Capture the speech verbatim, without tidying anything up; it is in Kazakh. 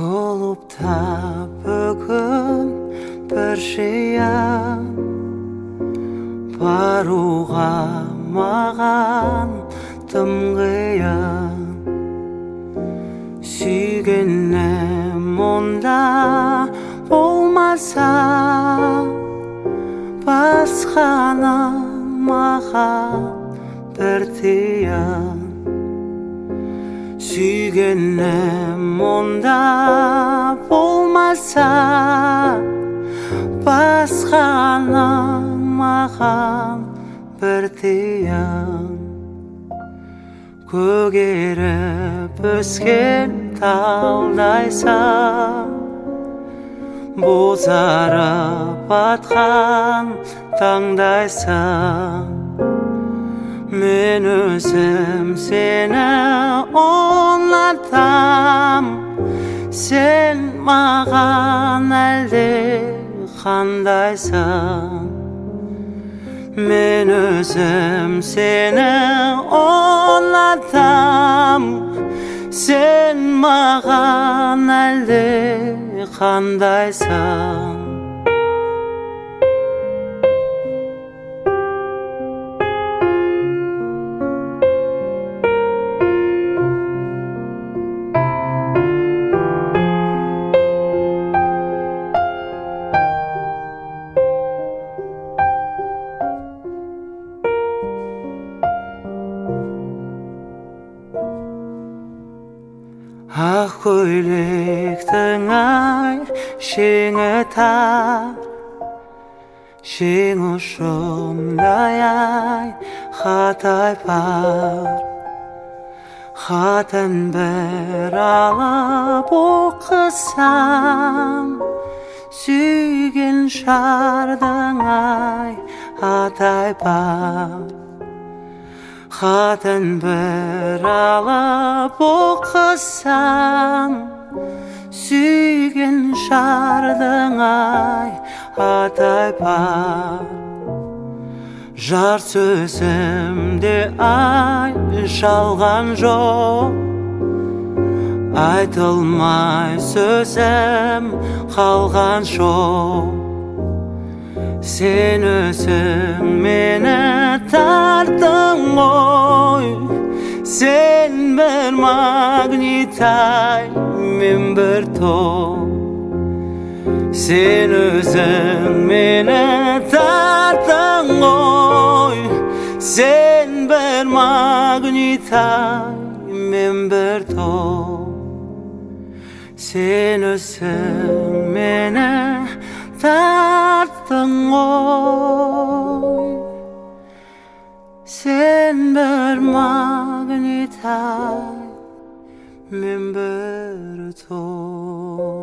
клубта бүгін бір жиын, баруға маған тым қиын. Сүйгенім мұнда болмаса, басқаның маған бір тиын. Сүйгенім мұнда болмаса, басқаның маған бір тиын. Көгеріп өскен талдайсың, бозарып атқан таңдайсың. Мен өзім сені ұнатам, сен маған әлде қандайсың. Мен өзім сені ұнатам, сен маған әлде қандайсың. Ақ көйлектің ай шеңі тар, шең ұшындай ай хатай бар. Хатын бір алып оқысам, сүйген шардың ай атай бар. Хатын бір алып оқысам, сүйген шардың ай атай бар. Жар сөзімде ай жалған жоқ, айтылмай сөзім қалған жоқ. Сен өзің мені тарттың ғой, сен бір магнитай, мен бір топ. Сен өзің мені тарттың ғой, сен бір магнитай, мен бір топ. Сен өзің мені тарттың ғой, сен бір магнитай, мен бір топ.